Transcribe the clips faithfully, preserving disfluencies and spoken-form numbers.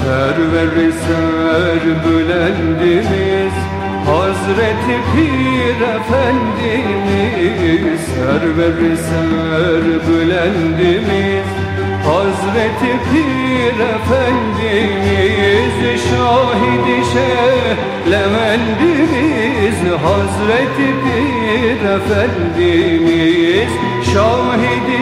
Server-i Serbülendimiz Hazreti Pir Efendimiz, Server-i Serbülendimiz Hazreti Pir Efendimiz, Şahid-i Şehlevendimiz Hazreti Pir Efendimiz, Şahid-i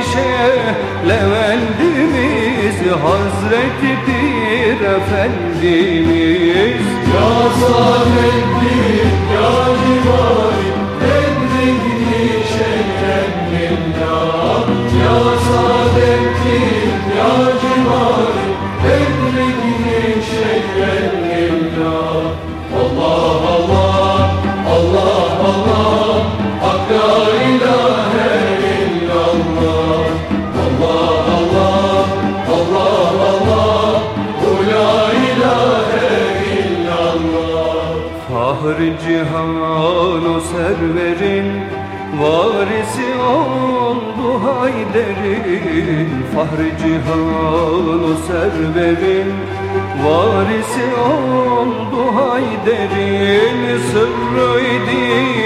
Şehlevendimiz Hazreti Pir Efendimiz. Ya Saadettin, ya Civari, Bedri-i Şeyhen Billah. Ya Saadettin, ya Civari, Bedri-i Şeyhen Billah. Allah Allah, Allah Allah, Hak la ilahe illallah. Allah Allah, Allah Allah, Hu la ilahe illallah. Fahri cihan o serverin varisi oldu Hayder'in, Fahri cihan o serverin varisi oldu Hayder'in, sırrıydı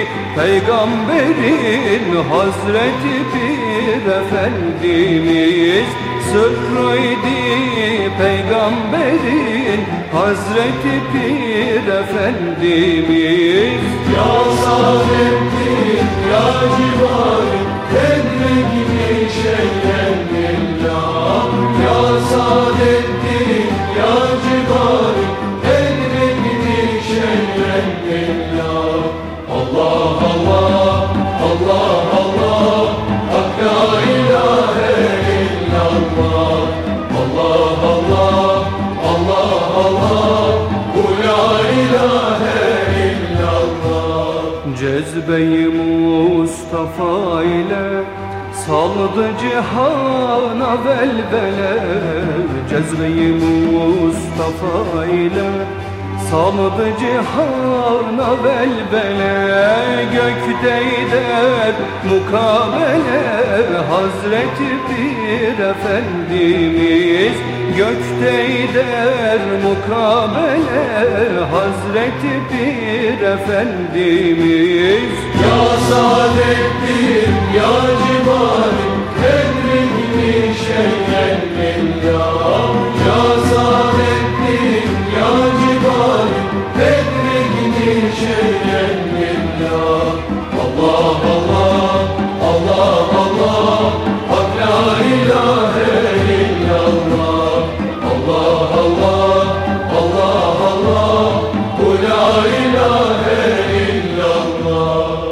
peygamberin Hazreti Pir Efendimiz, sırrıydı peygamberin Hazreti Pir Efendimiz. Ya Saadettin, ya Civari, Bedri-i Şeyhen Billah. Ya Saadettin, ya Civari, Bedri-i Şeyhen Billah. Allah Allah, Allah Allah, Hak la ilahe illallah. Allah Allah, Allah Allah, Hu la ilahe illallah. Cezbe-i Mustafa ile saldı cihana velvele, Cezbe-i Mustafa ile saldı cihana velvele, gökte gider mukabele Hazreti Pir Efendimiz, gökte gider mukabele Hazreti Pir Efendimiz. Ya Saadettin, ya Civari,